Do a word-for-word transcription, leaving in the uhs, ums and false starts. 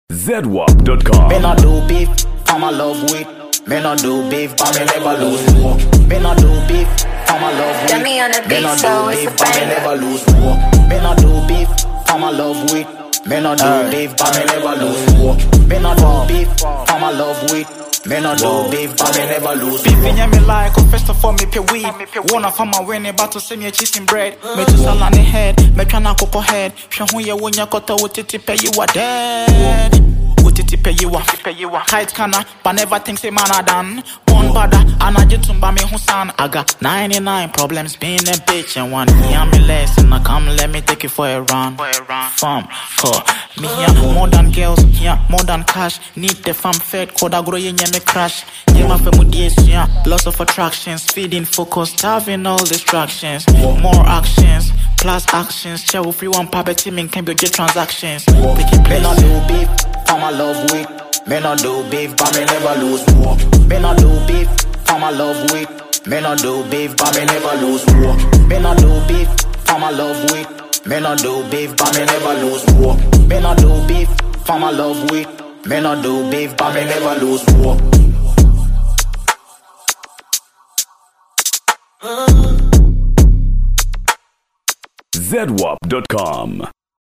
Z W A P dot com. Me not do beef, I'm a love with. Me not do beef, but me never lose war. Me not do beef, I'm a love with. Me on the Me beat, not so do it's beef, a but me banger. never lose war. Me not do beef, I'm a love with. Me not do beef, but me never lose war. Me not do beef, I'm a love with. Me not do beef, but me never lose war. Beef in me like a first of all me pay weed. One of my winning battle send me cheese and bread. Me to salad in head, me tryna cocoa head. Show who you when you got to titi pay you are dead. Titi pay you a pay you a tight canna, but never think say man a done. One bada, and I just tumba me husan. I got ninety-nine problems being a bitch and one me and me less and I come let me take it for a run. Farm, call me here more than girls, here more than cash. Need the farm fed, code I grow you me crash. Yeah, my family yes, yeah, lots of attractions, feeding focus, having all distractions, more actions. Plus actions, share free one poverty, man can be your transactions. Me not do beef, I'm a love with. Me not do beef, but me never lose war. Me not do beef, I'm a love with. Me not do beef, but me never lose war. Me not do beef, I'm a love with. Me not do beef, but me never lose war. Me not do beef, I'm a love with. Me not do beef, but me never lose war. Z W A P dot com.